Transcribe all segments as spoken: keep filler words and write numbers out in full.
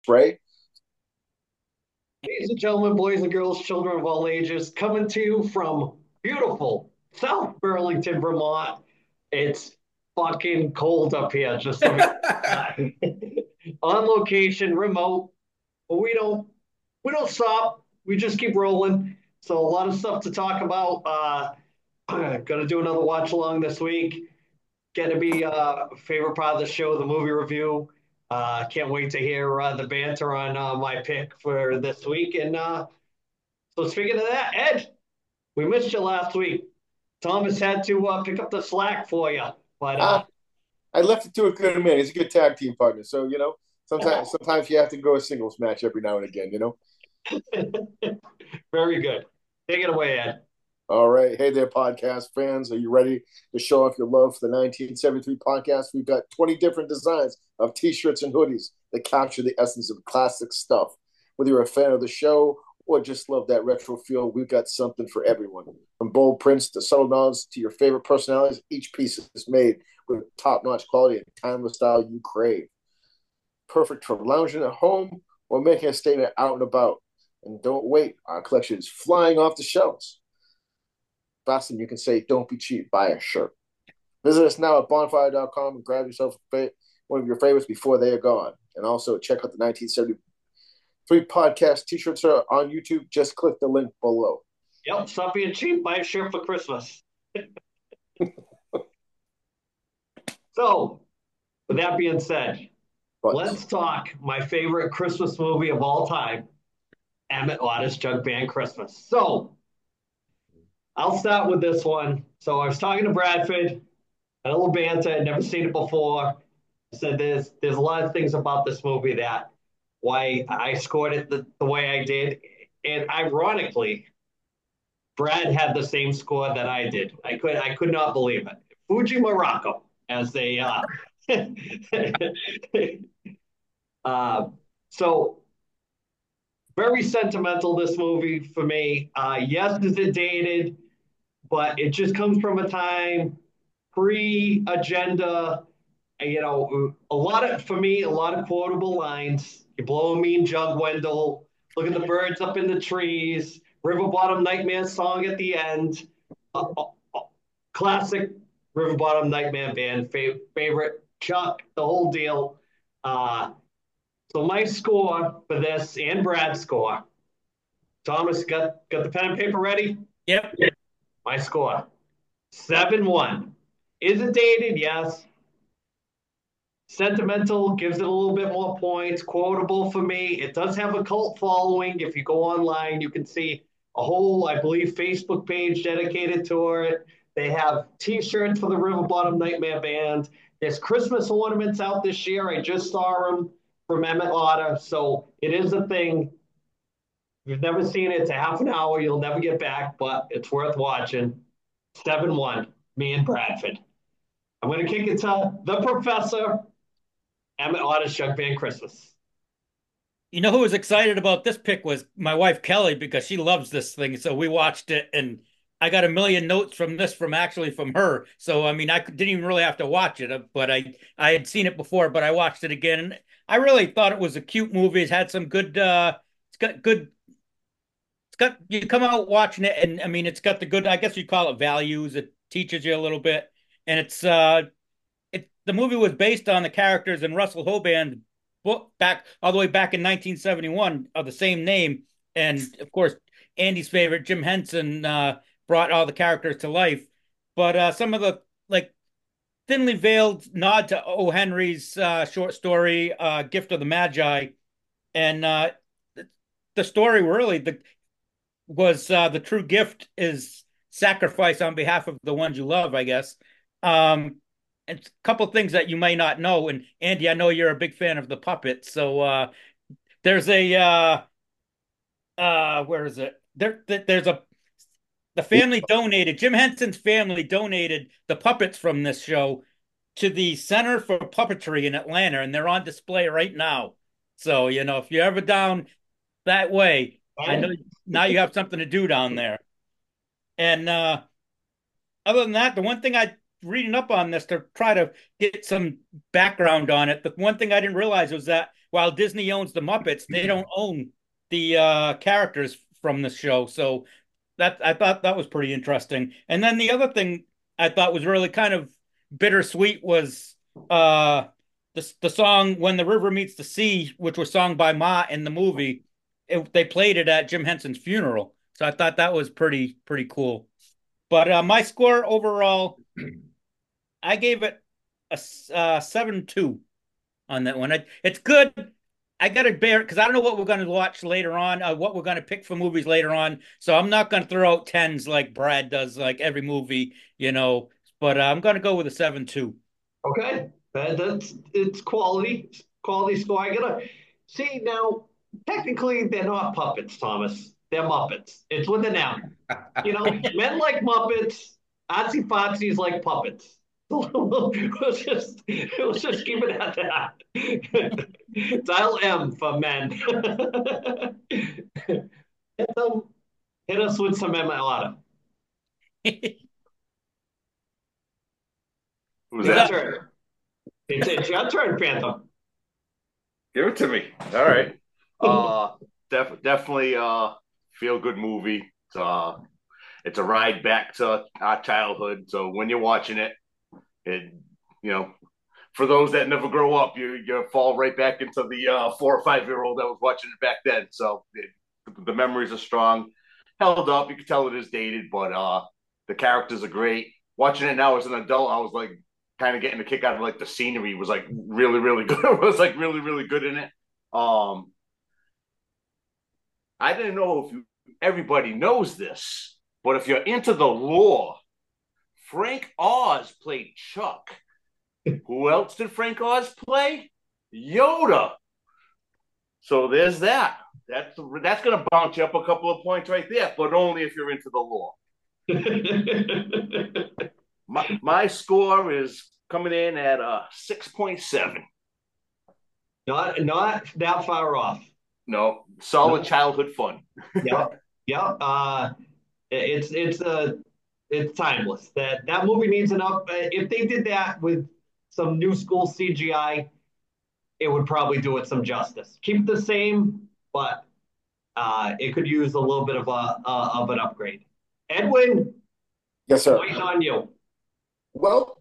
right? Ladies and gentlemen, boys and girls, children of all ages, coming to you from beautiful South Burlington, Vermont. It's fucking cold up here, just so we uh, on location, remote, but we don't we don't stop. We just keep rolling. So a lot of stuff to talk about. Uh, gonna do another watch along this week. Getting to be uh, favorite part of the show, the movie review. Uh, can't wait to hear uh, the banter on uh, my pick for this week. And uh, so, speaking of that, Ed, we missed you last week. Thomas had to uh, pick up the slack for you, but uh, Ah, I left it to a good man. He's a good tag team partner. So, you know, sometimes sometimes you have to go a singles match every now and again, you know? very good. Take it away, Ed. All right. Hey there, podcast fans. Are you ready to show off your love for the nineteen seventy-three podcast? We've got twenty different designs of t shirts and hoodies that capture the essence of classic stuff. Whether you're a fan of the show or just love that retro feel, we've got something for everyone. From bold prints to subtle nods to your favorite personalities, each piece is made with top notch quality and timeless style you crave. Perfect for lounging at home or making a statement out and about. And don't wait, our collection is flying off the shelves. Boston, you can say, don't be cheap, buy a shirt. Visit us now at bonfire dot com and grab yourself one of your favorites before they are gone. And also check out the nineteen seventy-three podcast t shirts are on YouTube. Just click the link below. Yep, stop being cheap. Buy a shirt for Christmas. So, with that being said, But let's talk my favorite Christmas movie of all time, Emmett Otter's Jug Band Christmas. So, I'll start with this one. So, I was talking to Bradford, had a little banter, I'd never seen it before. I said there's there's a lot of things about this movie that why I scored it the, the way I did. And ironically, Brad had the same score that I did. I could I could not believe it. Fuji Morocco as they uh, uh so very sentimental this movie for me. Uh yes, is it dated, but it just comes from a time pre-agenda. You know, a lot of for me, a lot of quotable lines. You're blowing me and Jug Wendell. Look at the birds up in the trees. River Bottom Nightmare song at the end. Uh, uh, uh, classic River Bottom Nightmare band fav- favorite. Chuck, the whole deal. Uh, so my score for this and Brad's score. Thomas, got got the pen and paper ready? Yep. My score seven one. Is it dated? Yes. Sentimental gives it a little bit more points. Quotable for me. It does have a cult following. If you go online, you can see a whole, I believe, Facebook page dedicated to it. They have T-shirts for the River Bottom Nightmare Band. There's Christmas ornaments out this year. I just saw them from Emmett Otter, so it is a thing. If you've never seen it, it's a half an hour. You'll never get back, but it's worth watching. seven one, me and Bradford. I'm going to kick it to the professor. Emmett Otter's Jug Band Christmas. You know who was excited about this pick was my wife Kelly because she loves this thing. So we watched it and I got a million notes from this from actually from her. So I mean I didn't even really have to watch it, uh, but I I had seen it before, but I watched it again. And I really thought it was a cute movie. It's had some good uh it's got good it's got you come out watching it and I mean it's got the good I guess you call it values. It teaches you a little bit. And it's uh it the movie was based on the characters in Russell Hoban's book back all the way back in nineteen seventy-one of the same name, and of course Andy's favorite Jim Henson uh, brought all the characters to life. But uh, some of the like thinly veiled nod to O. Henry's uh, short story uh, "Gift of the Magi," and uh, the story really the was uh, the true gift is sacrifice on behalf of the ones you love, I guess. Um, and a couple things that you may not know. And Andy, I know you're a big fan of the puppet, so uh, there's a uh, uh, where is it? There, there's a the family donated. Jim Henson's family donated the puppets from this show to the Center for Puppetry in Atlanta, and they're on display right now. So you know, if you're ever down that way, I know Oh, now you have something to do down there. And uh, other than that, the one thing I reading up on this to try to get some background on it. The one thing I didn't realize was that while Disney owns the Muppets, they don't own the uh, characters from the show. So that I thought that was pretty interesting. And then the other thing I thought was really kind of bittersweet was uh, the the song "When the River Meets the Sea," which was sung by Ma in the movie. It, they played it at Jim Henson's funeral, so I thought that was pretty pretty cool. But uh, my score overall, I gave it a uh, seven two on that one. I, it's good. I got to bear because I don't know what we're going to watch later on, uh, what we're going to pick for movies later on. So I'm not going to throw out tens like Brad does, like every movie, you know. But uh, I'm going to go with a seven two. Okay, that, that's it's quality, quality score. I gotta see now. Technically, they're not puppets, Thomas. They're Muppets. It's with an M. You know, men like Muppets, artsy fartsies like puppets. Let's just let's just keep it at that. Dial M for men. hit, them, hit us with some Emma. Who's Your that? turn. It's, it's your turn, Phantom. Give it to me. All right. Uh, def- definitely uh, feel good movie. It's, uh, it's a ride back to our childhood. So when you're watching it, it you know, for those that never grow up, you you fall right back into the uh, four or five year old that was watching it back then. So it, the memories are strong, held up. You can tell it is dated, but uh, the characters are great. Watching it now as an adult, I was like kind of getting a kick out of like the scenery was like really really good. It was like really really good in it. Um, I didn't know if you, everybody knows this, but if you're into the lore, Frank Oz played Chuck. Who else did Frank Oz play? Yoda. So there's that. That's that's going to bounce you up a couple of points right there, but only if you're into the lore. my, my score is coming in at a six point seven. Not not that far off. No, solid no. childhood fun. yeah, yeah. Uh, it's it's a uh, it's timeless. That that movie needs an up. If they did that with some new school C G I, it would probably do it some justice. Keep it the same, but uh, it could use a little bit of a uh, of an upgrade. Edwin, yes, sir. Waiting on you. Well,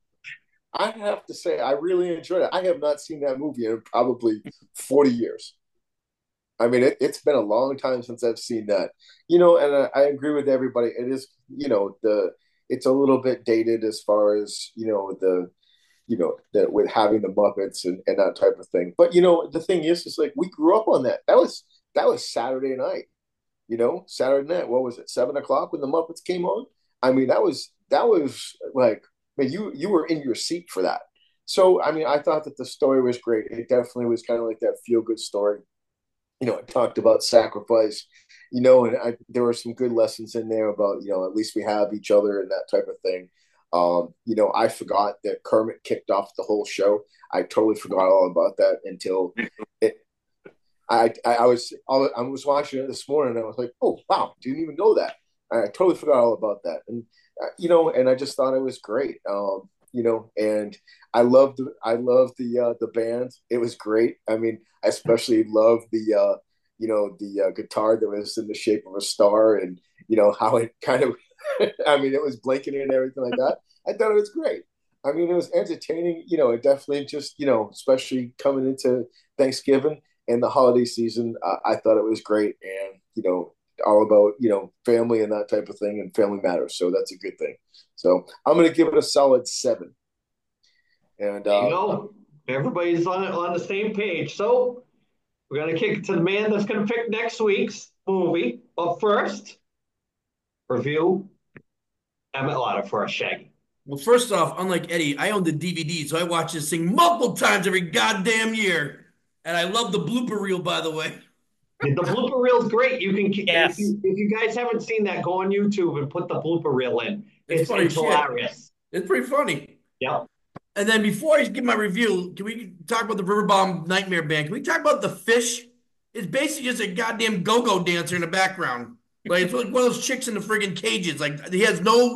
I have to say I really enjoyed it. I have not seen that movie in probably forty years. I mean, it, it's been a long time since I've seen that. You know, and I, I agree with everybody. It is, you know, the it's a little bit dated as far as, you know, the you know, that with having the Muppets and, and that type of thing. But you know, the thing is, is like we grew up on that. That was that was Saturday night. You know, Saturday night. What was it? Seven o'clock when the Muppets came on. I mean, that was that was like, man, you you were in your seat for that. So I mean, I thought that the story was great. It definitely was kind of like that feel good story. You know, it talked about sacrifice. You know, and I, there were some good lessons in there about, you know, at least we have each other and that type of thing. Um, you know, I forgot that Kermit kicked off the whole show. I totally forgot all about that until it. I I, I was I was watching it this morning and I was like, oh wow, didn't even know that. I totally forgot all about that, and uh, you know, and I just thought it was great. Um, you know, and I loved I loved the uh, the band. It was great. I mean, I especially loved the uh, you know the uh, guitar that was in the shape of a star, and you know how it kind of. I mean, it was blinking and everything like that. I thought it was great. I mean, it was entertaining. You know, it definitely just, you know, especially coming into Thanksgiving and the holiday season, uh, I thought it was great. And, you know, all about, you know, family and that type of thing, and family matters. So that's a good thing. So I'm going to give it a solid seven. And, uh, you know, everybody's on, on the same page. So we're going to kick it to the man that's going to pick next week's movie. But first, review Emmett Latta for a Shaggy. Well, first off, unlike Eddie, I own the D V D, so I watch this thing multiple times every goddamn year. And I love the blooper reel, by the way. The blooper reel is great. You can, yes. if, you, if you guys haven't seen that, go on YouTube and put the blooper reel in. It's, it's, funny it's hilarious. It's pretty funny. Yeah. And then before I give my review, can we talk about the Riverbomb Nightmare Band? Can we talk about the Fish? It's basically just a goddamn go-go dancer in the background. Like, it's like one of those chicks in the friggin' cages. Like, he has no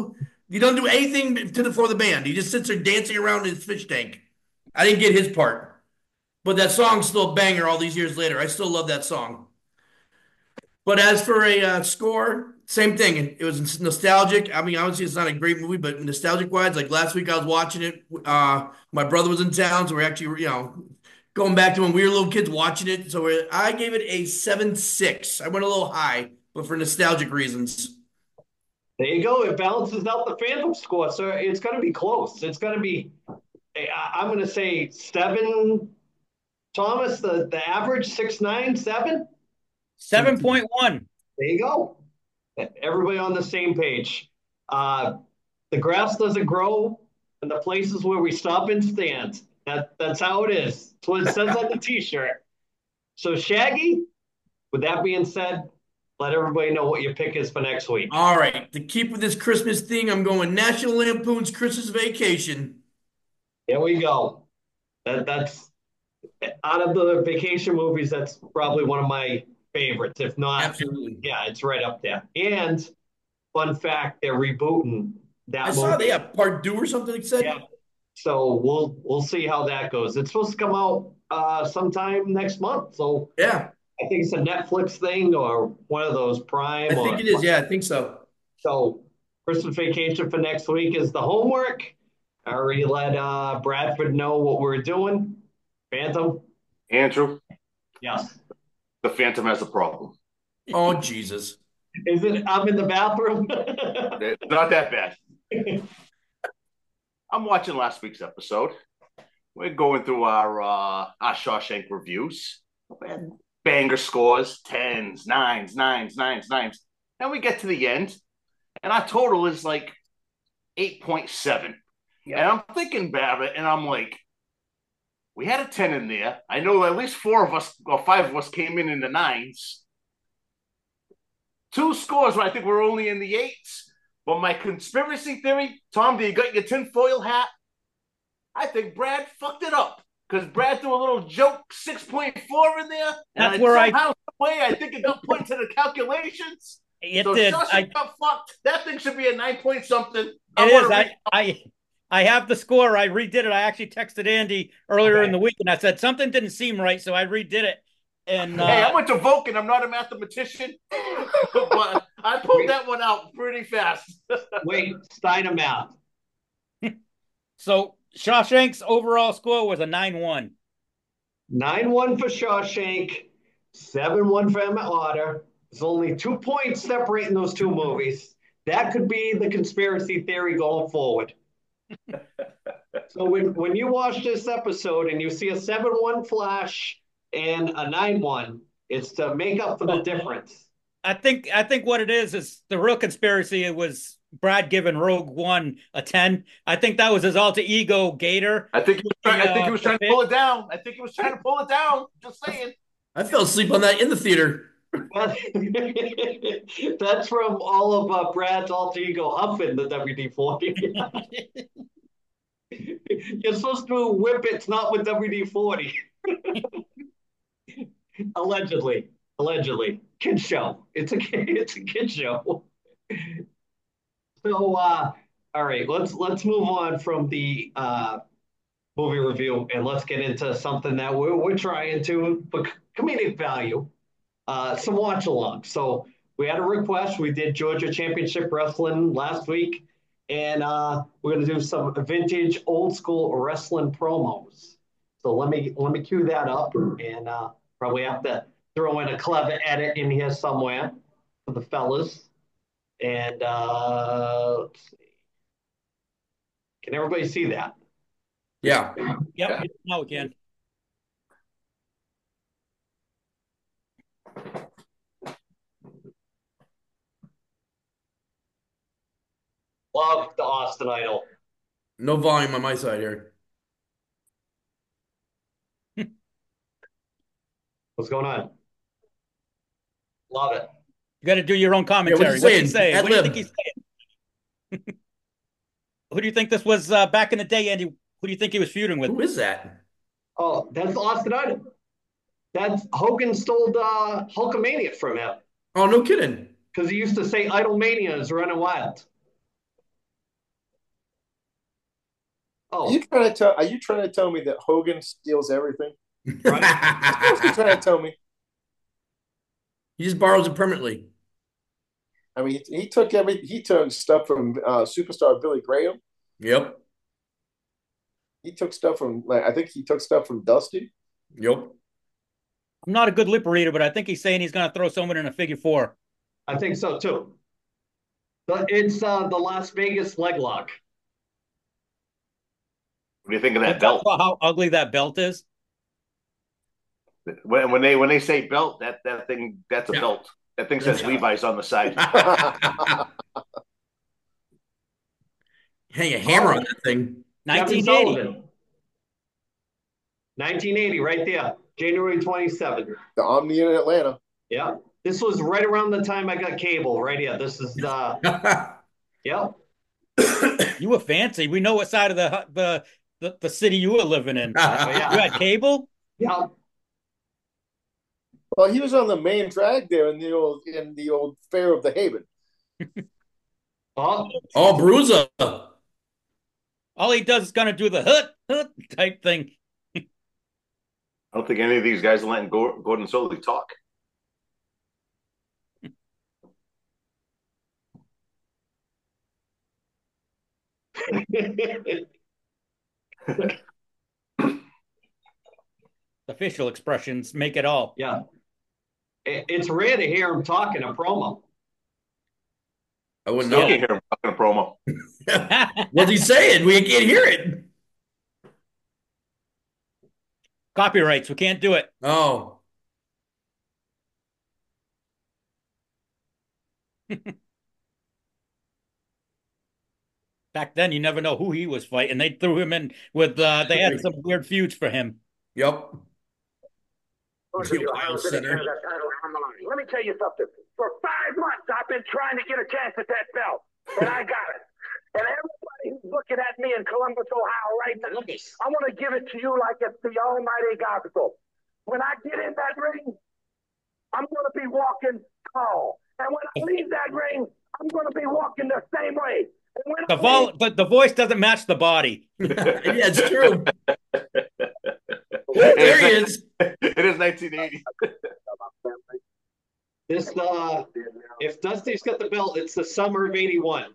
He doesn't do anything to the, for the band. He just sits there dancing around in his fish tank. I didn't get his part. But that song's still a banger all these years later. I still love that song. But as for a uh, score, same thing. It was nostalgic. I mean, obviously, it's not a great movie, but nostalgic wise, like last week I was watching it. Uh, my brother was in town, so we're actually, you know, going back to when we were little kids watching it. So we're, I gave it a seven six. I went a little high, but for nostalgic reasons. There you go. It balances out the Phantom score, so it's going to be close. It's going to be, I'm going to say seven. Thomas, the, the average six nine seven. seven point one. There you go. Everybody on the same page. Uh, the grass doesn't grow in the places where we stop and stand. That, that's how it is. That's what it says on the T-shirt. So, Shaggy, with that being said, let everybody know what your pick is for next week. All right. To keep with this Christmas thing, I'm going National Lampoon's Christmas Vacation. Here we go. That, that's out of the vacation movies, that's probably one of my favorites. If not, absolutely, yeah, it's right up there. And fun fact, they're rebooting that. I movie. saw they have part two or something. Like said. Yeah. So we'll we'll see how that goes. It's supposed to come out uh, sometime next month. So yeah, I think it's a Netflix thing or one of those Prime. I think or, it is. Yeah, I think so. So Christmas Vacation for next week is the homework. I already let uh, Bradford know what we're doing. Phantom. Andrew. Yes. The Phantom has a problem. Oh, Jesus. Is it? I'm in the bathroom. It's not that bad. I'm watching last week's episode. We're going through our uh, our Shawshank reviews. Banger scores, tens, nines, nines, nines, nines. And we get to the end, and our total is like eight point seven. Yeah. And I'm thinking about it, and I'm like, we had a ten in there. I know at least four of us or five of us came in in the nines. Two scores where I think we're only in the eights. But my conspiracy theory, Tom, do you got your tinfoil hat? I think Brad fucked it up because Brad threw a little joke six point four in there. And That's I, where somehow, I. way, I think it got put into the calculations. It so did. I got fucked. That thing should be a nine point something. It I is. I, I I have the score. I redid it. I actually texted Andy earlier okay. in the week, and I said something didn't seem right, so I redid it. And uh, hey, I went to Vulcan. I'm not a mathematician, but I pulled Wait. that one out pretty fast. Wait, Steiner math. So Shawshank's overall score was a nine one. nine one for Shawshank, seven one for Emmett Otter. There's only two points separating those two movies. That could be the conspiracy theory going forward. So when, when you watch this episode and you see a seven one Flash and a nine one, it's to make up for the difference. I think I think what it is is the real conspiracy. It was Brad giving Rogue One a ten. I think that was his alter ego, Gator. I think he was trying, uh, I think he was trying to pull it down. I think he was trying to pull it down. Just saying. I fell asleep on that in the theater. That's from all of uh, Brad's alter ego huffing the W D forty. You're supposed to whip it, not with W D forty. Allegedly. Allegedly. Kid show. It's a it's a kid show. So uh all right, let's let's move on from the uh movie review and let's get into something that we're we're trying to for comedic value. Uh some watch along. So we had a request. We did Georgia Championship Wrestling last week, and uh we're gonna do some vintage old school wrestling promos. So let me let me cue that up, and uh probably have to throw in a clever edit in here somewhere for the fellas. And uh, let's see. Can everybody see that? Yeah. Yep. Yeah. Now we can. Love the Austin Idol. No volume on my side here. What's going on? Love it. You got to do your own commentary. Yeah, what's he saying? What do you think he's saying? Who do you think this was uh, back in the day, Andy? Who do you think he was feuding with? Who is that? Oh, that's Austin Idol. That's Hogan stole uh, Hulkamania from him. Oh, no kidding. Because he used to say Idolmania is running wild. Are Oh, you trying to tell? Are you trying to tell me that Hogan steals everything? right. What you trying to tell me? He just borrows it permanently. I mean, he, he took every he took stuff from uh, superstar Billy Graham. Yep. He took stuff from like I think he took stuff from Dusty. Yep. I'm not a good lip reader, but I think he's saying he's going to throw someone in a figure four. I think so too. But it's uh, the Las Vegas leg lock. What do you think of that Let's talk belt? about how ugly that belt is. When, when they when they say belt, that that thing that's a Yeah. belt. That thing says That's- Levi's on the side. Hang a hammer on that thing. Kevin nineteen eighty. Sullivan. nineteen eighty, right there. January twenty-seventh. The Omni in Atlanta. Yeah. This was right around the time I got cable, right here. This is, uh, yeah. You were fancy. We know what side of the the the, the city you were living in. You had cable? Yeah. Well, he was on the main drag there in the old in the old Fair of the Haven. Oh, Oh, Bruiser. All he does is going to do the hut, hut type thing. I don't think any of these guys are letting Gordon Solie talk. The facial expressions make it all. yeah. It, it's rare to hear him talk in a promo. I wouldn't Still know. can't hear him talking a promo. What's he saying? We can't hear it. Copyrights. We can't do it. Oh. Back then, you never know who he was fighting. They threw him in with, uh, they had some weird feuds for him. Yep. The Ohio Ohio City Center. Canada title on the line. Let me tell you something. For five months, I've been trying to get a chance at that belt, and I got it. And everybody who's looking at me in Columbus, Ohio right now, I want to give it to you like it's the almighty gospel. When I get in that ring, I'm going to be walking tall. And when I leave that ring, I'm going to be walking the same way. And when The I vol, leave, but the voice doesn't match the body. Yeah, it's true. There he is. It is nineteen eighty. This, uh, if Dusty's got the belt, it's the summer of eighty-one.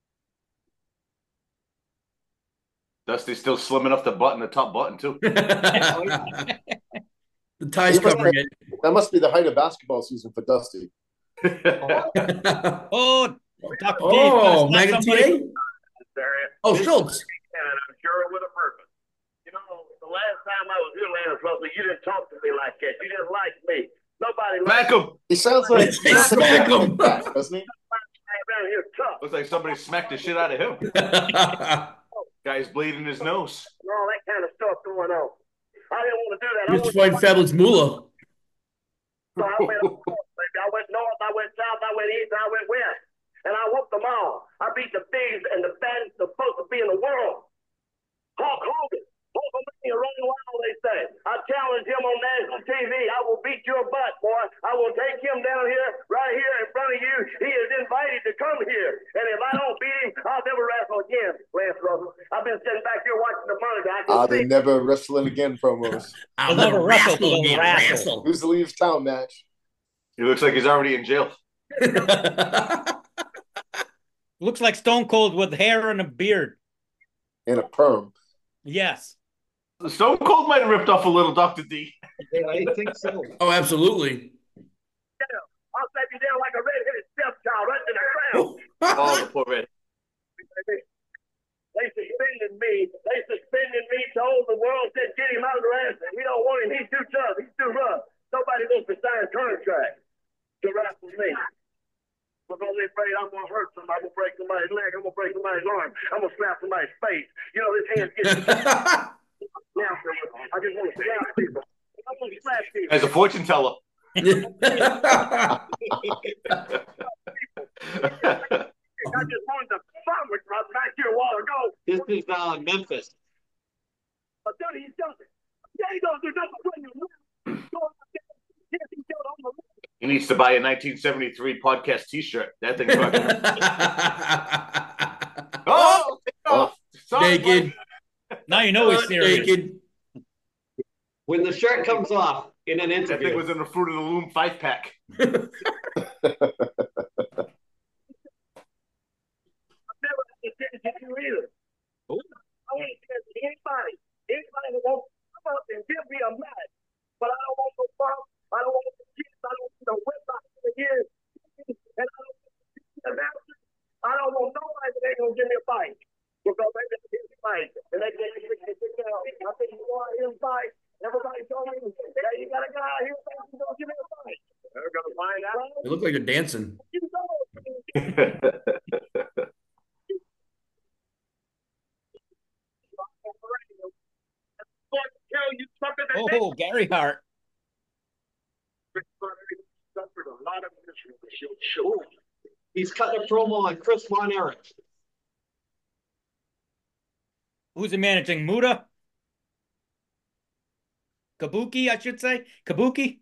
Dusty's still slim enough to button the top button too. The tie's covering it. That must be the height of basketball season for Dusty. Oh, Doctor Oh, D. Megan T A? Oh, Schultz. and I'm sure with a purpose. You know, the last time I was here, Lance Russell, you didn't talk to me like that. You didn't like me. Nobody Smack likes me. him. He sounds like They smack him. doesn't he? Around here tough. Looks like somebody smacked the shit out of him. Guy's bleeding his nose. And all that kind of stuff going on. I didn't want to do that. I Used to wanted fight Fabulous Moolah. So I went up north, baby. I went north, I went south, I went east, I went west. And I whooped them all. I beat the biggest and the baddest supposed to be in the world. Hulk Hogan. Hulkamania running wild, they say. I challenge him on national T V. I will beat your butt, boy. I will take him down here, right here in front of you. He is invited to come here. And if I don't beat him, I'll never wrestle again, Lance Russell. I've been sitting back here watching the monitor. I can Ah, see they never wrestling again promos. I'll They'll never never wrestle, wrestle they'll again. wrestle. Wrestle. Who's the leaves town match? He looks like he's already in jail. Looks like Stone Cold with hair and a beard. In a perm. Yes. Stone Cold might have ripped off a little Doctor D. Yeah, I think so. Oh, absolutely. I'll take you down like a red-headed stepchild right to the ground. Oh, the poor red. They suspended me. They suspended me, told the world, said, get him out of the wrestling. We don't want him. He's too tough. He's too rough. Nobody wants to sign a contract to wrestle me. Because they're afraid I'm going to hurt somebody. I'm going to break somebody's leg. I'm going to break somebody's arm. I'm going to slap somebody's face. You know, this hand's getting now. I just want to slap people. I want to slap people. As a fortune teller. I just wanted to bum it right back here a while ago. This is uh, Memphis. But then he does it. Yeah, he does it. That's when you He needs to buy a nineteen seventy-three podcast T-shirt. That thing's fucking. Oh, take it off. Sorry, Naked. Now you know he's Butt serious. naked. When the shirt comes off in an That thing interview, was in the Fruit of the Loom five pack. I've never understood you either. I ain't scared of anybody. Anybody that wants to come up and give me a match. But I don't want no problem. I don't want no kids. I don't want no whip out here. And I don't want no announcers. I don't want nobody that ain't gonna give me a fight. Because they just give me a fight. And they get me a big down. I think you want him to fight. Everybody told me, hey, you got a guy out here who's gonna give me a fight. They're gonna find out. They look like they're dancing. You know. Tell you something that Oh, Gary Hart. suffered a lot of misery with your children. he's cutting a promo on Chris Von Erich. Who's he managing? Muda? Kabuki, I should say. Kabuki?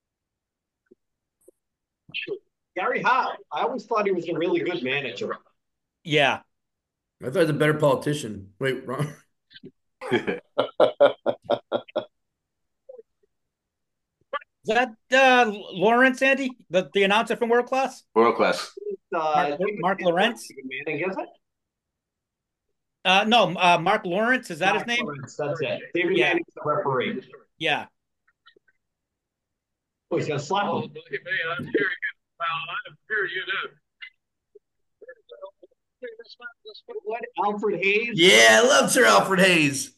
Gary Hart, I always thought he was a really good manager. Yeah. I thought he was a better politician. Wait, wrong. Is that uh, Lawrence, Andy? The, the announcer from World Class? World class. Uh, Mark, Mark Lawrence? Manning, is it? Uh, no, uh, Mark Lawrence. Is that Mark his name? Lawrence, that's it. David Yeah. Manning's the referee. Yeah. Oh, he's gonna slap him. Look at me, I'm hearing it. Well, I'm sure you do. What? Alfred Hayes? Yeah, I love Sir Alfred Hayes.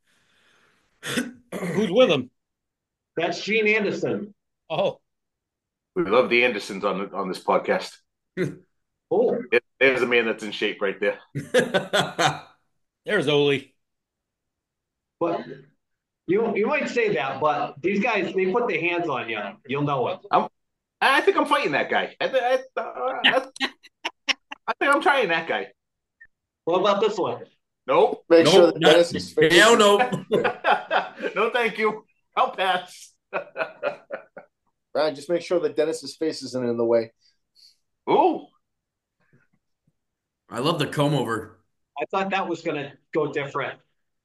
Who's with him? That's Gene Anderson. Oh, We love the Andersons on the, on this podcast. Oh, It, there's a man that's in shape right there. there's Ole. but you you might say that, but these guys, they put their hands on you. You'll know it. I think I'm fighting that guy. I, th- I, uh, I think I'm trying that guy. What about this one? Nope. Make Nope, sure that not- Dennis is face. Hell no. No, thank you. I'll pass. Ryan, just make sure that Dennis's face isn't in the way. Ooh. I love the comb over. I thought that was gonna go different.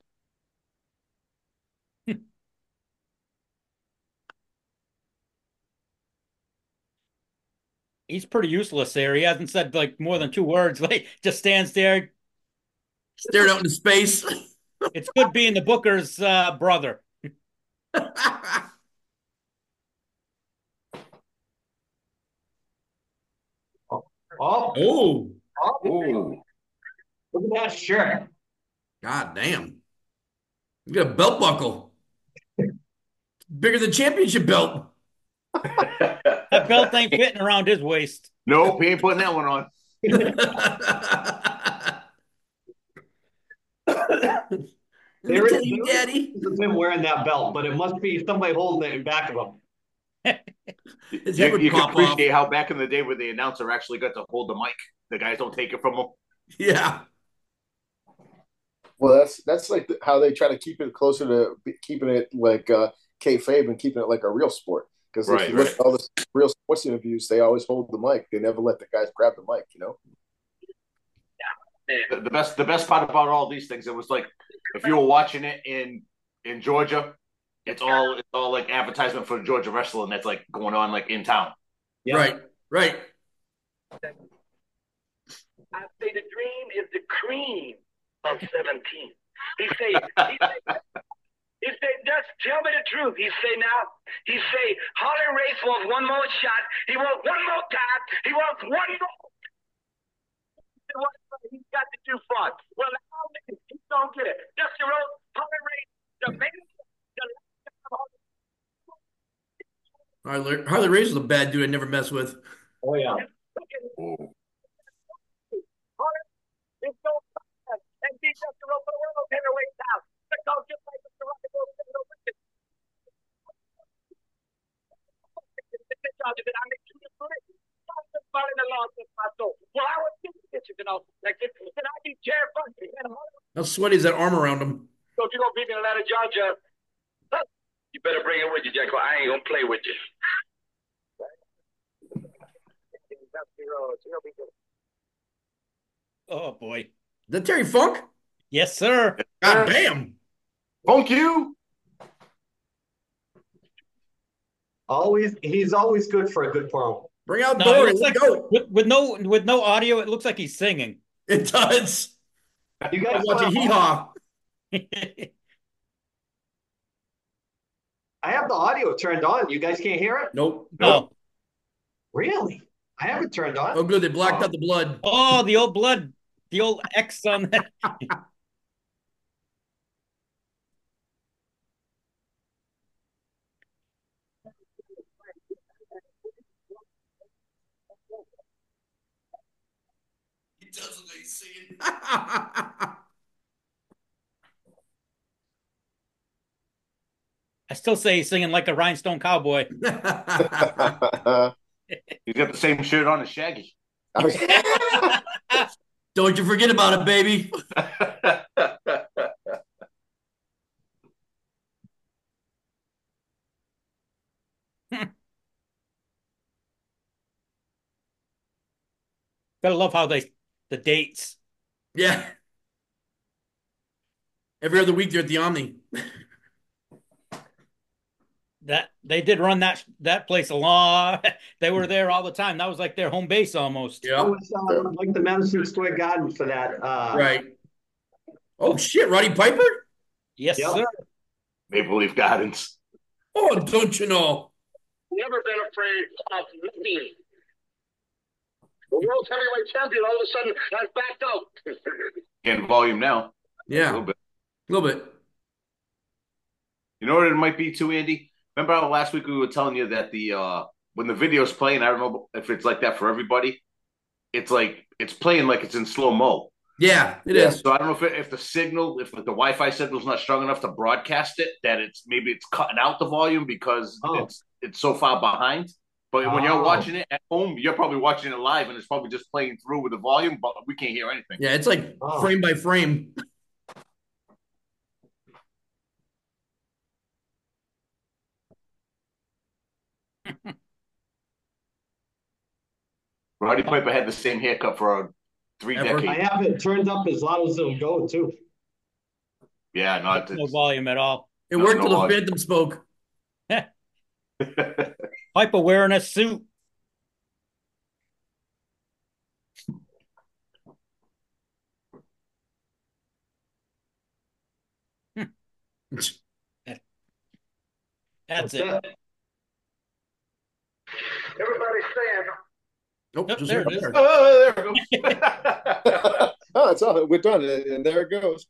He's pretty useless there. He hasn't said like more than two words. Like just stands there. Staring out into space. It's good being the Booker's uh, brother. Oh, Oh, oh, Ooh. look at that shirt. god damn. You got a belt buckle. Bigger than championship belt. That belt ain't fitting around his waist. Nope, he ain't putting that one on. Let me tell you, Daddy. Of him wearing that belt, but it must be somebody holding it in back of him. His head You, would you can pop off. appreciate how back in the day where the announcer actually got to hold the mic. The guys don't take it from him. Yeah. Well, that's that's like how they try to keep it closer to keeping it like uh, kayfabe and keeping it like a real sport. Because if Right, you look right. at all the real sports interviews, they always hold the mic. They never let the guys grab the mic. You know. The, the best the best part about all these things, it was like if you were watching it in in Georgia, it's all it's all like advertisement for Georgia wrestling that's like going on like in town. Yeah. Right. Right. I say the dream is the cream of seventeen. He say, he say, he say, just tell me the truth. He say now, he say, Harley Race wants one more shot. He wants one more time. He wants one more. He's got to do fun. Well, now he don't get it. Dusty Rhodes, Harley Race, the main, the Harley, Harley Race was a bad dude I never mess with. Oh yeah. Ooh. It's no fun. And beat Dusty Rhodes for the world heavyweight now. Because just like Mister Rocky goes to the wicked. I make two different. Falling along with my soul. Well, I was thinking this, you know, like this, and I be Jerry Funky. How sweaty is that arm around him? So if you're gonna beat me in Atlanta, Georgia, huh, you better bring it with you, Jack. I ain't gonna play with you. Oh boy. Is that Terry Funk? Yes, sir. God damn. Thank you. Always, he's always good for a good promo. Bring out No, it Dory. looks Let's like go. with, with no with no audio, it looks like he's singing. It does. You I'm guys watching want- Hee Haw. I have the audio turned on. You guys can't hear it? Nope. No. Really? I have it turned on. Oh, good. They blacked out the blood. Oh, the old blood, the old X on that. He does look like he's singing. I still say he's singing like a rhinestone cowboy. He's got the same shirt on as Shaggy. Don't you forget about it, baby. Gotta love how they the dates. Yeah. Every other week they're at the Omni. That they did run that that place a lot. They were there all the time. That was like their home base almost. It Yeah. was uh, like the Madison Square Garden for that. Uh, Right. Oh, shit. Roddy Piper? Yes, Yep. sir. Maple Leaf Gardens. Oh, don't you know? Never been afraid of nothing. The world heavyweight champion all of a sudden has backed out. Getting volume now. A Yeah. little bit. A little bit. You know what it might be too, Andy? Remember how last week we were telling you that the uh when the video's playing, I don't know if it's like that for everybody. It's like it's playing like it's in slow mo. Yeah, it Yeah. is. So I don't know if it, if the signal, if like the Wi-Fi signal's not strong enough to broadcast it, that it's maybe it's cutting out the volume because Oh. it's it's so far behind. But when you're Oh. watching it at home, you're probably watching it live, and it's probably just playing through with the volume, but we can't hear anything. Yeah, it's like Oh. frame by frame. Roddy Piper had the same haircut for three Ever. I decades. have it turned up as loud as it'll go, too. Yeah, no, No volume at all. It No, worked no till the audio. Phantom spoke. it's Piper wearing a suit. That's it. Everybody's saying, Nope, Yep, just there right it is. there. oh, there it goes. Oh, it's all we're done, and there it goes.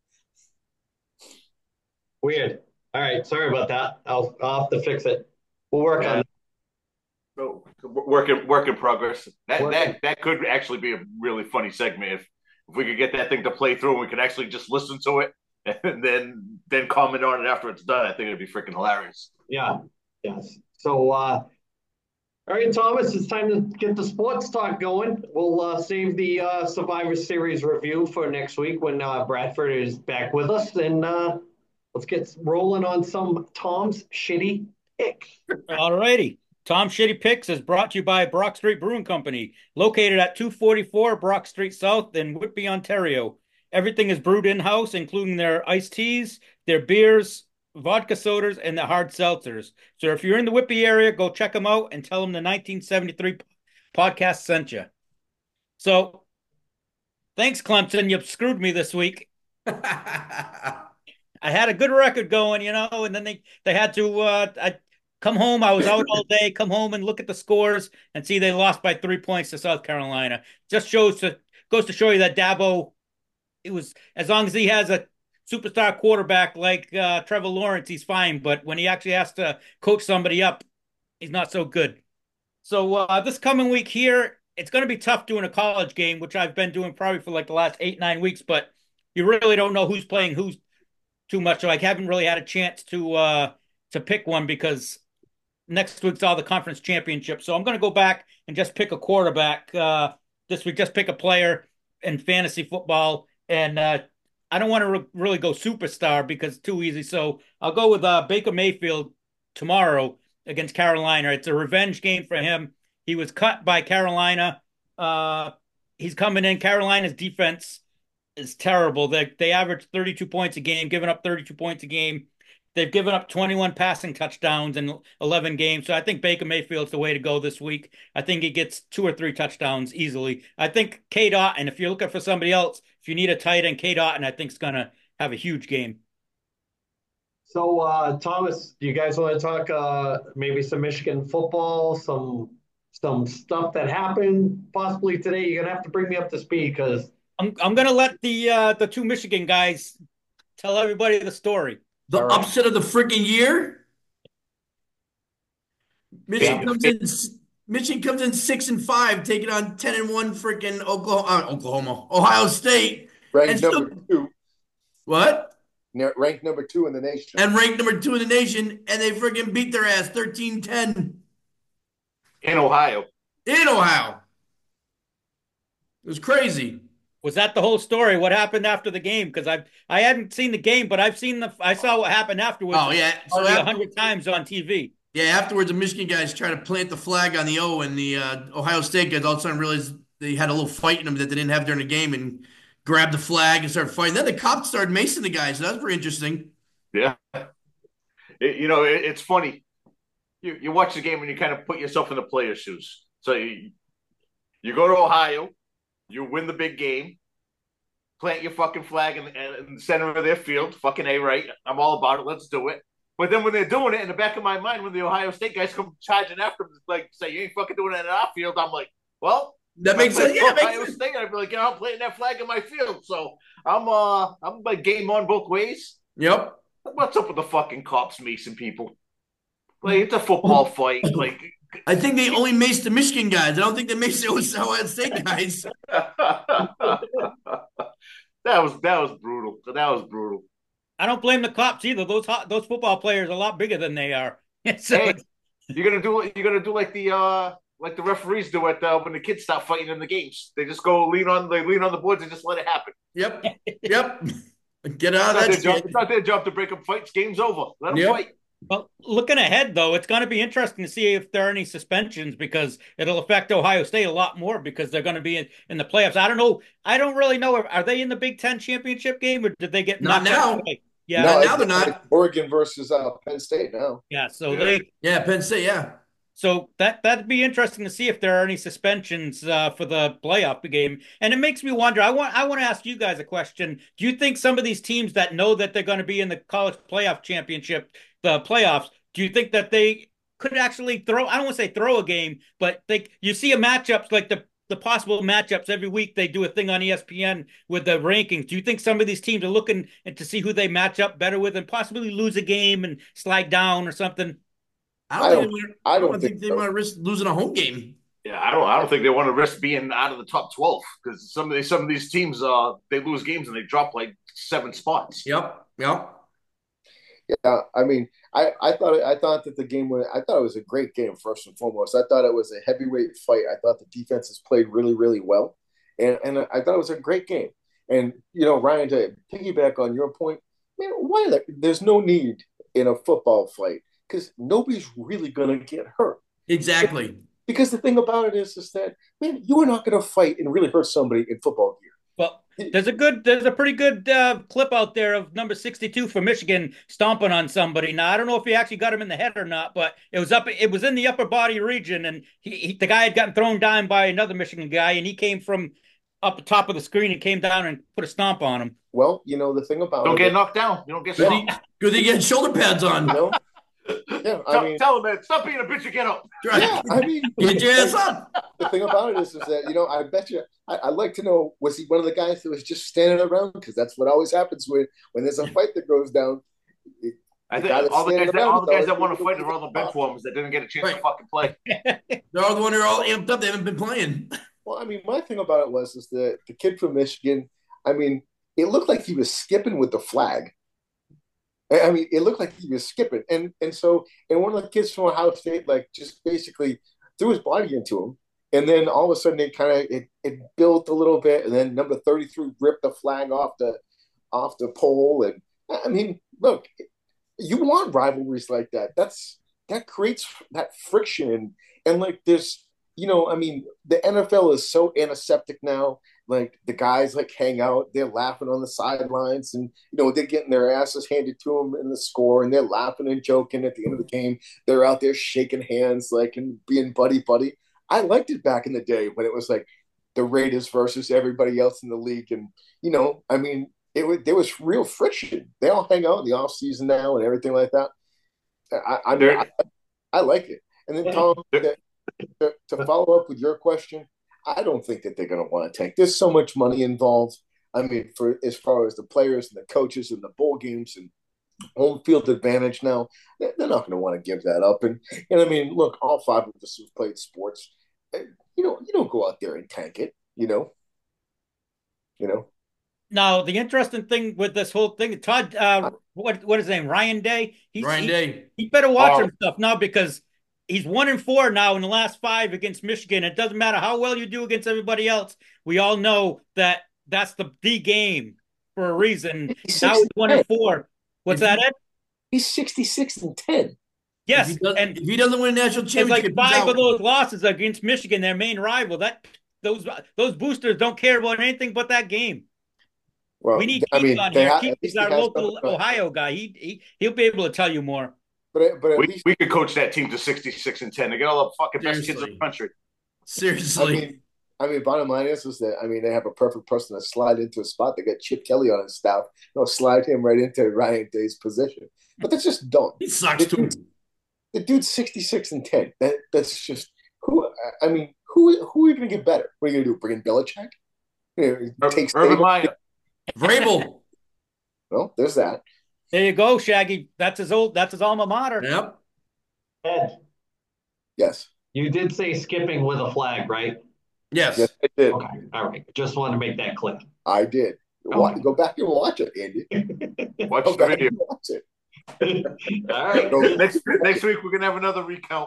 Weird. All right. Sorry about that. I'll, I'll have to fix it. We'll work Yeah. on it. No, work in work in progress. That Work that in- that could actually be a really funny segment if if we could get that thing to play through and we could actually just listen to it and then then comment on it after it's done. I think it'd be freaking hilarious. Yeah. Yes. So, uh, all right, Thomas, it's time to get the sports talk going. We'll uh, save the uh, Survivor Series review for next week when uh, Bradford is back with us. And uh, let's get rolling on some Tom's shitty picks. All righty. Tom Shitty Picks is brought to you by Brock Street Brewing Company, located at two forty-four Brock Street South in Whitby, Ontario. Everything is brewed in-house, including their iced teas, their beers, vodka sodas, and the hard seltzers. So if you're in the Whitby area, go check them out and tell them the nineteen seventy-three podcast sent you. So thanks, Clemson. You screwed me this week. I had a good record going, you know, and then they, they had to uh, I come home. I was out all day, come home and look at the scores and see they lost by three points to South Carolina. Just shows to goes to show you that Dabo, it was as long as he has a superstar quarterback like uh, Trevor Lawrence, he's fine. But when he actually has to coach somebody up, he's not so good. So uh, this coming week here, it's going to be tough doing a college game, which I've been doing probably for like the last eight, nine weeks. But you really don't know who's playing who's too much. So I haven't really had a chance to uh, to pick one because next week's all the conference championships. So I'm going to go back and just pick a quarterback uh, this week. Just pick a player in fantasy football, and uh, I don't want to re- really go superstar because it's too easy. So I'll go with uh, Baker Mayfield tomorrow against Carolina. It's a revenge game for him. He was cut by Carolina. Uh, he's coming in. Carolina's defense is terrible. They they average thirty-two points a game, giving up thirty-two points a game. They've given up twenty-one passing touchdowns in eleven games. So I think Baker Mayfield's the way to go this week. I think he gets two or three touchdowns easily. I think K. Dotton, if you're looking for somebody else, if you need a tight end, K. Dotton, I think is going to have a huge game. So, uh, Thomas, do you guys want to talk uh, maybe some Michigan football, some some stuff that happened possibly today? You're gonna have to bring me up to speed because I'm I'm going to let the uh, the two Michigan guys tell everybody the story. The All right. upset of the freaking year. Michigan Yeah. comes in. Michigan comes in six and five, taking on ten and one freaking Oklahoma, uh, Oklahoma, Ohio State, Ranked and still, number two, what? ne- ranked number two in the nation. And ranked number two in the nation, and they freaking beat their ass thirteen ten In Ohio. in Ohio. It was crazy. Was that the whole story? What happened after the game? Because I I hadn't seen the game, but I've seen the I saw what happened afterwards. Oh yeah, so already a after, hundred times on T V. yeah. Afterwards, the Michigan guys tried to plant the flag on the O, and the uh, Ohio State guys all of a sudden realized they had a little fight in them that they didn't have during the game, and grabbed the flag and started fighting. Then the cops started macing the guys. So that was pretty interesting. Yeah. It- you know, it, it's funny. You you watch the game and you kind of put yourself in the player's shoes. So you, you go to Ohio, you win the big game, plant your fucking flag in, in the center of their field. Fucking A, right? I'm all about it. Let's do it. But then when they're doing it, in the back of my mind, when the Ohio State guys come charging after them, like say you ain't fucking doing that in our field, I'm like, well, That makes sense. Yeah, it makes Ohio sense. State, I'd be like, you know, I'm planting that flag in my field. So I'm uh I'm like game on both ways. Yep. What's up with the fucking cops macing people? Like it's a football fight. Like I think they only maced the Michigan guys. I don't think they maced the Ohio State guys. that was that was brutal. That was brutal. I don't blame the cops either. Those hot, those football players are a lot bigger than they are. So Hey, you're gonna do you're gonna do like the uh like the referees do it uh, when the kids stop fighting in the games. They just go lean on they lean on the boards and just let it happen. Yep. Yep. Get It's out not, of their that job, shit. it's not their job to break up fights. Game's over. Let them Yep. fight. Well, looking ahead, though, it's going to be interesting to see if there are any suspensions because it'll affect Ohio State a lot more because they're going to be in, in the playoffs. I don't know. I don't really know. Are they in the Big Ten championship game or did they get Not knocked out? now. Yeah, No, it's- now they're not. it's Oregon versus uh, Penn State now. yeah. So Yeah. they Yeah, Penn State, yeah. so that that'd be interesting to see if there are any suspensions uh, for the playoff game. And it makes me wonder. I want I want to ask you guys a question. Do you think some of these teams that know that they're going to be in the college playoff championship, the playoffs, do you think that they could actually throw? I don't want to say throw a game, but they you see a matchups like the the possible matchups every week. They do a thing on E S P N with the rankings. Do you think some of these teams are looking to see who they match up better with and possibly lose a game and slide down or something? I I don't, don't- think, I I don't don't think think they so. want to risk losing a home game. Yeah, I don't. I don't think they want to risk being out of the top twelve because some of these some of these teams, uh, they lose games and they drop like seven spots. Yep. Yep. Yeah, I mean, I, I thought I thought that the game was I thought it was a great game first and foremost. I thought it was a heavyweight fight. I thought the defenses played really, really well, and and I thought it was a great game. And you know, Ryan, to piggyback on your point, man, why the, there's no need in a football fight because nobody's really gonna get hurt. Exactly. Because the thing about it is, is that man, you are not gonna fight and really hurt somebody in football gear. Well, there's a good, there's a pretty good uh, clip out there of number sixty-two for Michigan stomping on somebody. Now, I don't know if he actually got him in the head or not, but it was up, it was in the upper body region, and he, he the guy had gotten thrown down by another Michigan guy, and he came from up the top of the screen and came down and put a stomp on him. Well, you know the thing about Don't it, get knocked down. You don't get Good thing, stopped. good thing you had shoulder pads on. you know, yeah, I Tell, mean, tell them, man, stop being a bitch and get up. Right. yeah, I mean, Get your ass up. the thing about it is, is that you know, I bet you, I, I'd like to know, was he one of the guys that was just standing around? Because that's what always happens when when there's a fight that goes down. It, I the think guy that's all the guys standing that around all the guys is that want always to fight gonna are all the get bench popped. warmers that didn't get a chance Right. to fucking play. They're all the one who are all amped up. They haven't been playing. Well, I mean, my thing about it was is that the kid from Michigan. I mean, it looked like he was skipping with the flag. I I mean, it looked like he was skipping, and and so and one of the kids from Ohio State like just basically threw his body into him, and then all of a sudden it kind of it, it built a little bit, and then number thirty-three ripped the flag off the off the pole, and I mean, look, you want rivalries like that. That's that creates that friction, and and like there's you know, I mean, the N F L is so antiseptic now like the guys like hang out, they're laughing on the sidelines, and you know they're getting their asses handed to them in the score, and they're laughing and joking at the end of the game. They're out there shaking hands, like and being buddy buddy. I liked it back in the day when it was like the Raiders versus everybody else in the league, and you know, I mean, it was there was real friction. They all hang out in the off season now and everything like that. I, I mean, I, I like it. And then Tom, to, to follow up with your question, I don't think that they're going to want to tank. There's so much money involved. I mean, for as far as the players and the coaches and the bowl games and home field advantage now, they're not going to want to give that up. And and I mean, look, all five of us have played sports. You know, you don't go out there and tank it. You know, you know. Now, the interesting thing with this whole thing, Todd, uh, what what is his name? Ryan Day. He's, Ryan he, Day. He better watch Oh. himself now because he's one and four now in the last five against Michigan. It doesn't matter how well you do against everybody else. We all know that that's the the game for a reason. He's Now he's one and four. What's If that, he- Ed? He's sixty-six and ten. Yes, if he, does, and if he doesn't win a national it's championship, like he's five out. of those losses against Michigan, their main rival. That those those boosters don't care about anything but that game. Well, We need I Keith mean, on they here. ha- Keith at least is our he has local something to- Ohio guy. He, he he'll be able to tell you more. But but at We, least we could coach that team to sixty-six and ten. They got all the fucking best kids in Seriously. the country. I Seriously. mean, I mean, bottom line is, is that I mean, they have a perfect person to slide into a spot. They got Chip Kelly on his staff. They'll slide him right into Ryan Day's position. But that's just dumb. he sucks The too. dude's, the dude's sixty-six and ten. That that's just who. I mean, who who are you going to get better? What are you going to do? Bring in Belichick? You know, take Urban Saban? Meyer. Vrabel. Well, there's that. There you go, Shaggy. That's his old. That's his alma mater. Yep. Ed, Yes, you did say skipping with a flag, right? Yes. yes, I did. Okay, all right. Just wanted to make that clear. I did. Wa- Okay. Go back and watch it, Andy. Watch Go the back video. and watch it. All right. Go- Next next week we're gonna have another recount.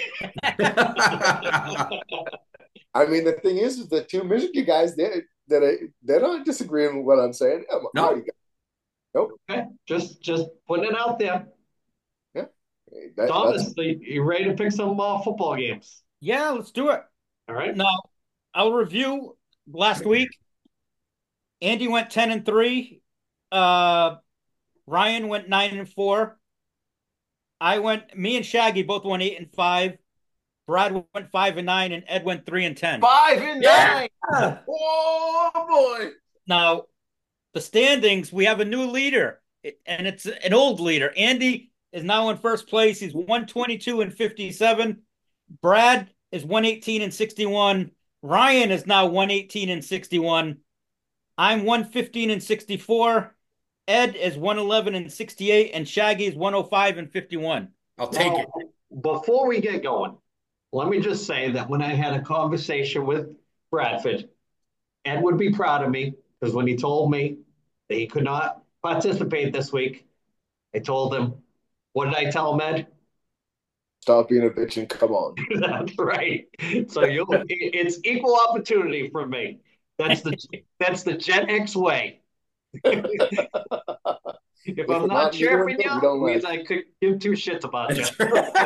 I mean, the thing is, is the two Michigan guys, they that I, they're not disagreeing with what I'm saying. I'm No. already got- Nope. Okay, just just putting it out there. That, Thomas, that's, are you ready to pick some uh, football games? Yeah, let's do it. All right. Now, I'll review last week. Andy went ten and three. Uh, Ryan went nine and four. I went. Me and Shaggy both went eight and five. Brad went five and nine, and Ed went three and ten. Five and Yeah. nine. Oh boy. Now, the standings, we have a new leader, and it's an old leader. Andy is now in first place. He's one twenty-two and fifty-seven. Brad is one eighteen and sixty-one. Ryan is now one eighteen and sixty-one. I'm one fifteen and sixty-four. Ed is one eleven and sixty-eight, and Shaggy is one oh five and fifty-one. I'll take Now, it. Before we get going, let me just say that when I had a conversation with Bradford, Ed would be proud of me because when he told me that he could not participate this week, I told him, what did I tell him, Ed? stop being a bitch and come on. That's right. So you, it's equal opportunity for me. That's the that's the Gen X way. If If I'm we're not not chirping doing it, we you, don't it means like I could give two shits about you.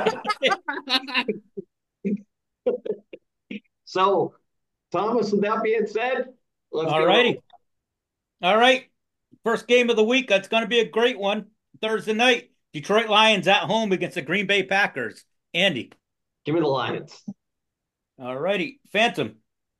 So, Thomas, with that being said, let's All get righty. rolling. All right. First game of the week. That's going to be a great one. Thursday night. Detroit Lions at home against the Green Bay Packers. Andy. Give me the Lions. All righty. Phantom.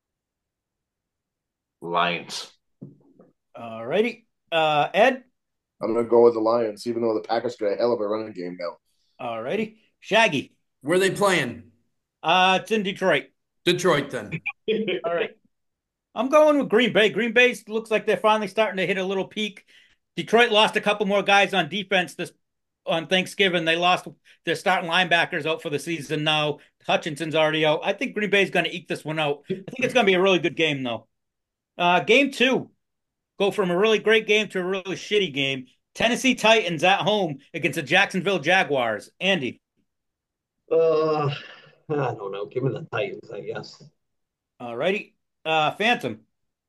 Lions. All righty. Uh, Ed. I'm going to go with the Lions, even though the Packers got a hell of a running game now. All righty. Shaggy. Where are they playing? Uh, it's in Detroit. Detroit, then. All right. I'm going with Green Bay. Green Bay looks like they're finally starting to hit a little peak. Detroit lost a couple more guys on defense this on Thanksgiving. They lost their starting linebackers out for the season now. Hutchinson's already out. I think Green Bay's going to eke this one out. I think it's going to be a really good game, though. Uh, game two. Go from a really great game to a really shitty game. Tennessee Titans at home against the Jacksonville Jaguars. Andy. Uh, I don't know. Give me the Titans, I guess. All righty. Uh, Phantom.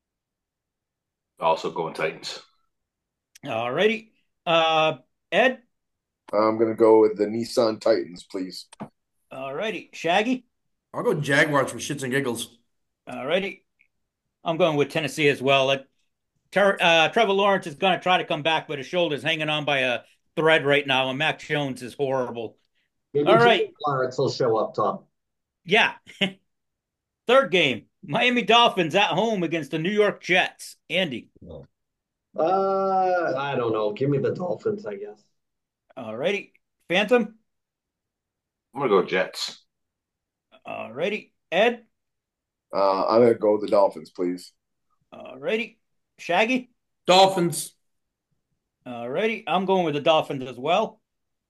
Also going Titans. All righty. Uh, Ed. I'm going to go with the Nissan Titans, please. All righty. Shaggy. I'll go Jaguars for shits and giggles. All righty. I'm going with Tennessee as well. It, Ter, uh, Trevor Lawrence is going to try to come back, but his shoulder's hanging on by a thread right now, and Mac Jones is horrible. Maybe All Jimmy right. Lawrence will show up, Tom. Yeah. Third game, Miami Dolphins at home against the New York Jets. Andy. Uh, I don't know. Give me the Dolphins, I guess. All righty. Phantom. I'm gonna go Jets. All righty. Ed. Uh, I'm gonna go with the Dolphins, please. All righty. Shaggy. Dolphins. All righty. I'm going with the Dolphins as well.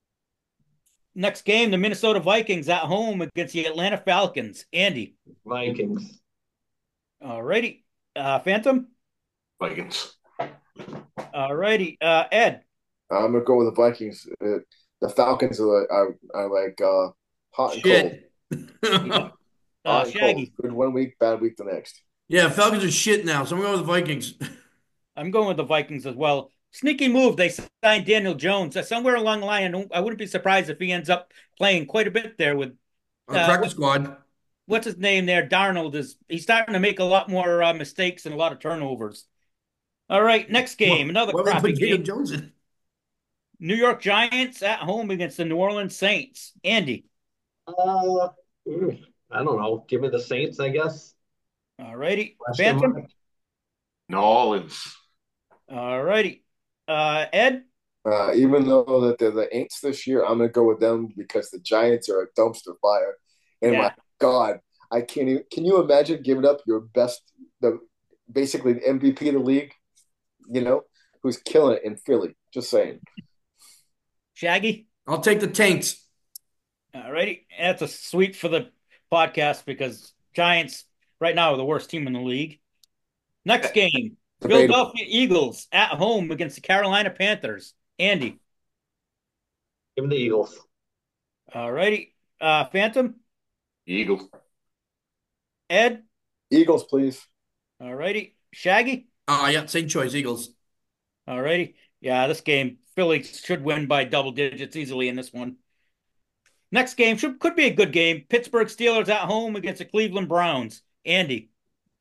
Next game, the Minnesota Vikings at home against the Atlanta Falcons. Andy. Vikings. All righty. Uh, Phantom. Vikings. All righty. Uh, Ed. I'm gonna go with the Vikings. Uh, the Falcons are, are, are like uh, hot and Shit. cold. Yeah. Hot Uh, and Shaggy. cold. Good one week, bad week the next. Yeah, Falcons are shit now, so I'm going with the Vikings. I'm going with the Vikings as well. Sneaky move. They signed Daniel Jones. Uh, Somewhere along the line, I wouldn't be surprised if he ends up playing quite a bit there with On the uh, practice what, squad. what's his name there? Darnold is he's starting to make a lot more uh, mistakes and a lot of turnovers. All right, next game, another Why would they crappy put Daniel game. Jones in? New York Giants at home against the New Orleans Saints. Andy. Uh, mm, I don't know. Give me the Saints, I guess. All righty. Question Phantom. mark. New Orleans. All righty. Uh, Ed. Uh, even though that they're the Aints this year, I'm gonna go with them because the Giants are a dumpster fire. And Yeah. my God, I can't even. Can you imagine giving up your best, the basically the M V P of the league? You know, who's killing it in Philly? Just saying. Shaggy. I'll take the Taints. All righty. That's a sweep for the podcast because Giants right now are the worst team in the league. Next game, Debatable. Philadelphia Eagles at home against the Carolina Panthers. Andy. Give me the Eagles. All righty. Uh, Phantom. Eagles. Ed. Eagles, please. All righty. Shaggy. Oh, yeah, same choice, Eagles. All righty. Yeah, this game, Philly should win by double digits easily in this one. Next game should could be a good game. Pittsburgh Steelers at home against the Cleveland Browns. Andy.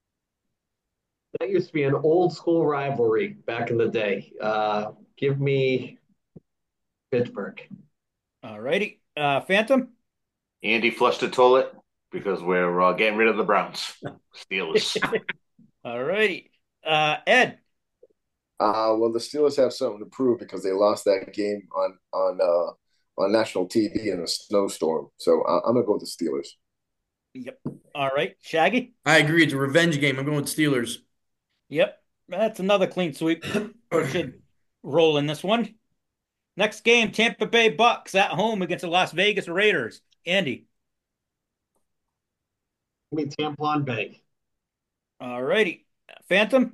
That used to be an old school rivalry back in the day. Uh, give me Pittsburgh. All righty. Uh, Phantom. Andy flushed the toilet because we're uh, getting rid of the Browns. Steelers. All righty. Uh, Ed. Uh, well, the Steelers have something to prove because they lost that game on on uh, on national T V in a snowstorm. So I, I'm gonna go with the Steelers. Yep. All right. Shaggy. I agree. It's a revenge game. I'm going with Steelers. Yep. That's another clean sweep. Or should roll in this one. Next game, Tampa Bay Bucks at home against the Las Vegas Raiders. Andy. Give me Tampon Bay. All righty. Phantom.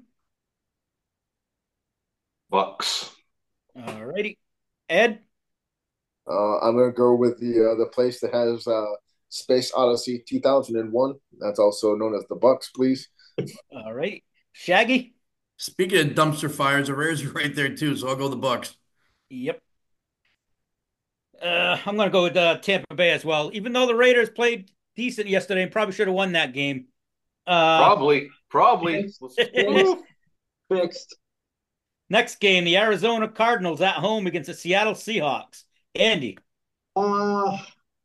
Bucks. All righty. Ed. Uh, I'm gonna go with the uh, the place that has uh, Space Odyssey two thousand one. That's also known as the Bucks, please. All righty. Shaggy. Speaking of dumpster fires, the Raiders are right there too, so I'll go the Bucks. Yep. Uh, I'm going to go with uh, Tampa Bay as well. Even though the Raiders played decent yesterday and probably should have won that game. Uh, Probably. Probably. Fixed. Fixed. Next game, the Arizona Cardinals at home against the Seattle Seahawks. Andy. Uh,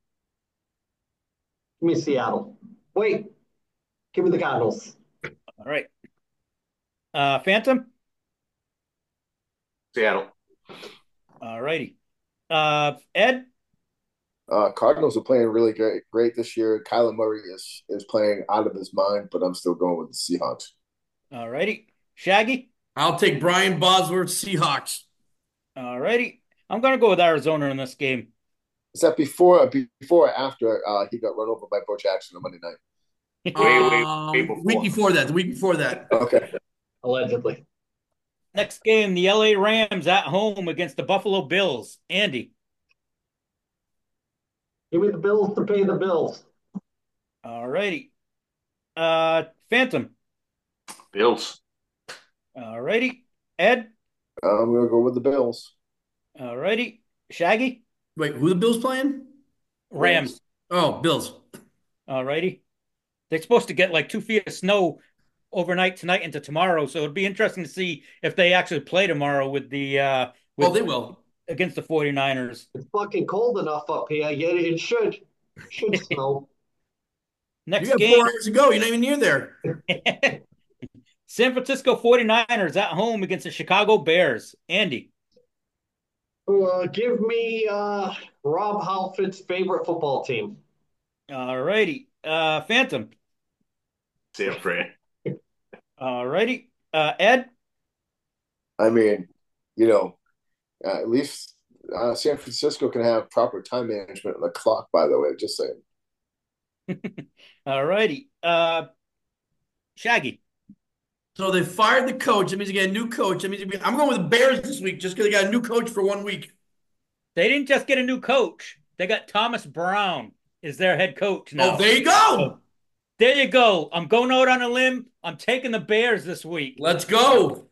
give me Seattle. Wait. Give me the Cardinals. All right. Uh, Phantom. Seattle. All righty. Uh, Ed. Uh, Cardinals are playing really great, great this year. Kyler Murray is is playing out of his mind, but I'm still going with the Seahawks. All righty. Shaggy. I'll take Brian Bosworth, Seahawks. All righty. I'm going to go with Arizona in this game. Is that before before or after uh, he got run over by Bo Jackson on Monday night? Way, way, Um, way before. week before that, the week before that. Okay. Allegedly. Next game, the L A Rams at home against the Buffalo Bills. Andy. Give me the Bills to pay the bills. All righty. Uh, Phantom. Bills. All righty. Ed. I'm gonna go with the Bills. All righty. Shaggy. Wait, who the Bills playing? Rams. Oh, Bills. All righty. They're supposed to get like two feet of snow overnight tonight into tomorrow. So it'd be interesting to see if they actually play tomorrow with the uh with Oh, they will. against the 49ers. It's fucking cold enough up here. Yeah, it should should snow. You Next got game, four hours to go. You're not even near there. San Francisco 49ers at home against the Chicago Bears. Andy. Uh, give me uh, Rob Halford's favorite football team. All righty. Uh, Phantom. San Fran. All righty. Uh, Ed. I mean, you know, uh, at least uh, San Francisco can have proper time management on the clock. By the way, just saying. All righty. Uh, Shaggy. So they fired the coach. That means they got a new coach. That means I'm going with the Bears this week just because they got a new coach for one week. They didn't just get a new coach. They got Thomas Brown is their head coach now. Oh, there you go. So, there you go. I'm going out on a limb. I'm taking the Bears this week. Let's go.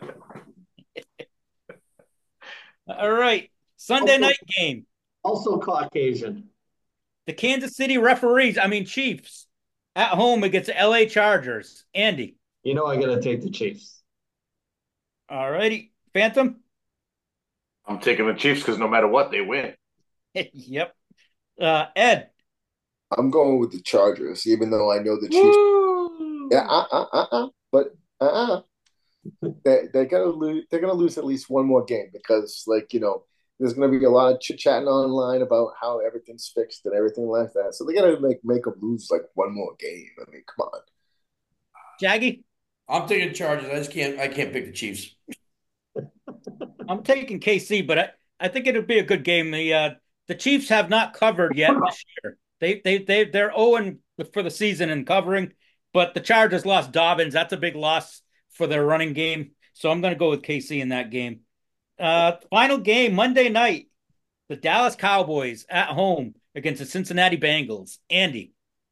All right. Sunday Also- night game. Also Caucasian. The Kansas City referees, I mean Chiefs, at home against the L A Chargers. Andy. You know I gotta take the Chiefs. All righty. Phantom? I'm taking the Chiefs because no matter what, they win. Yep. Uh, Ed. I'm going with the Chargers, even though I know the Chiefs. Woo! Yeah, uh, uh, uh, uh, but uh, uh, they they're gonna lose. They're gonna lose at least one more game because, like you know, there's gonna be a lot of chit chatting online about how everything's fixed and everything like that. So they gotta make make them lose like one more game. I mean, come on. Shaggy? I'm taking Chargers. I just can't. I can't pick the Chiefs. I'm taking K C, but I, I think it'll be a good game. The uh, the Chiefs have not covered yet this year. They they they they're oh for the season in covering, but the Chargers lost Dobbins. That's a big loss for their running game. So I'm going to go with K C in that game. Uh, final game Monday night, the Dallas Cowboys at home against the Cincinnati Bengals. Andy.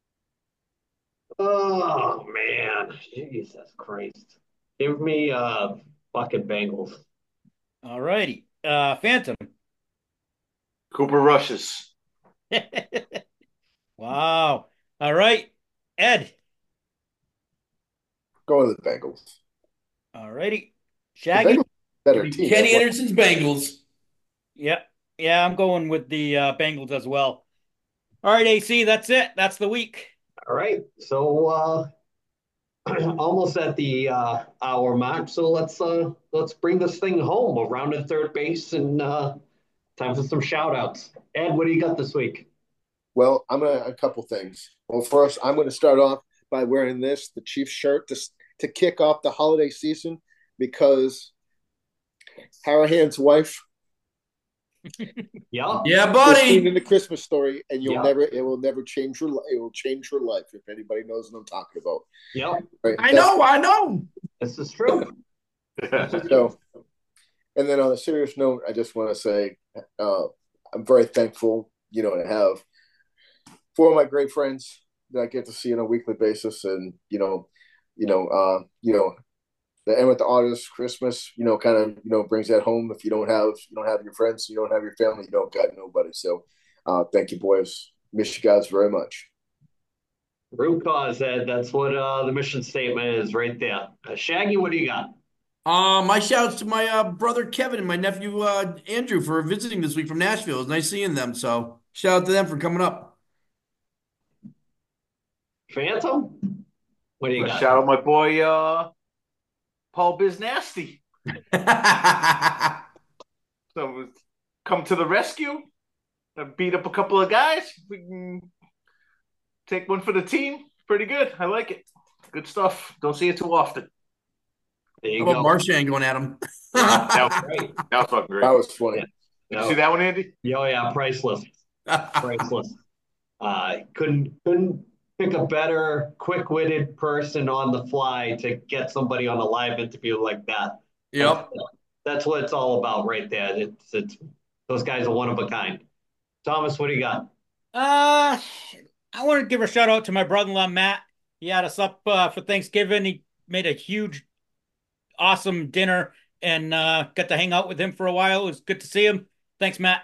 Oh man, Jesus Christ! Give me uh fucking Bengals. All righty. Uh, Phantom. Cooper rushes. Wow. All right. Ed. Go with the Bengals. All righty. The Shaggy. Bengals are a better team. Kenny Anderson's Bengals. Yeah. Yeah, I'm going with the uh, Bengals as well. All right, A C, that's it. That's the week. All right, so uh, almost at the uh, hour mark. So let's uh, let's bring this thing home around at third base and uh, time for some shout outs. Ed, what do you got this week? Well, I'm gonna a couple things. Well, first, I'm going to start off by wearing this, the Chiefs shirt, to to kick off the holiday season because Harahan's wife. Yeah, Yeah, was seen buddy. in the Christmas Story, and you'll Yeah. never, it will never change her. li- It will change her life if anybody knows what I'm talking about. yeah, Right? I That's- know. I know. this is true. So, and then on a serious note, I just want to say uh, I'm very thankful, you know, to have four of my great friends that I get to see on a weekly basis, and you know, you know, uh, you know, the end with the artist Christmas, you know, kind of, you know, brings that home. If you don't have, you don't have your friends, you don't have your family, you don't got nobody. So, uh, thank you, boys. Miss you guys very much. Root cause, Ed. That's what uh, the mission statement is right there. Uh, Shaggy, what do you got? Uh, my shouts to my uh, brother Kevin and my nephew uh, Andrew for visiting this week from Nashville. It was nice seeing them. So shout out to them for coming up. Phantom, what do you got? Shout out my boy uh, Paul Biznasty. So come to the rescue. uh, Beat up a couple of guys. We can take one for the team. Pretty good. I like it. Good stuff. Don't see it too often. There you How about go. Marshan going at him? That was, Right. that was fucking great. That was funny. Yeah. Did you see that one, Andy? Yeah, oh, yeah, priceless. Priceless. Uh, couldn't couldn't pick a better quick-witted person on the fly to get somebody on a live interview like that. Yep. That's what it's all about right there. It's it's those guys are one of a kind. Thomas, what do you got? Uh, I want to give a shout out to my brother-in-law, Matt. He had us up uh, for Thanksgiving. He made a huge, awesome dinner and uh, got to hang out with him for a while. It was good to see him. Thanks, Matt.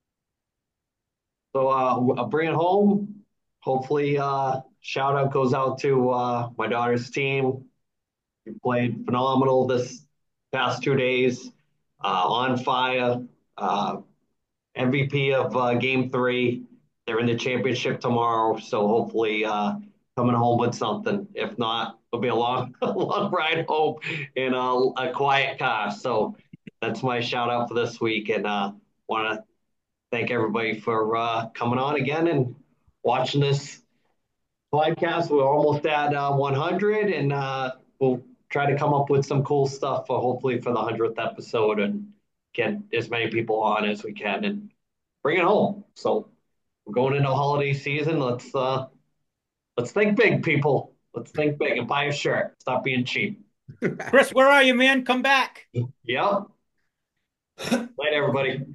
So uh, I'll bring it home. Hopefully, uh, shout out goes out to uh, my daughter's team. You played phenomenal this past two days, uh, on fire, uh, M V P of uh, game three. They're in the championship tomorrow, so hopefully uh, coming home with something. If not, it'll be a long, a long ride home in a, a quiet car. So that's my shout out for this week, and uh, want to thank everybody for uh, coming on again and watching this podcast. We're almost at uh, one hundred, and uh, we'll try to come up with some cool stuff for hopefully for the one hundredth episode and get as many people on as we can and bring it home. So we're going into holiday season. Let's uh, let's think big, people. Let's think big and buy a shirt. Stop being cheap. Chris, where are you, man? Come back. Yep. Night, everybody.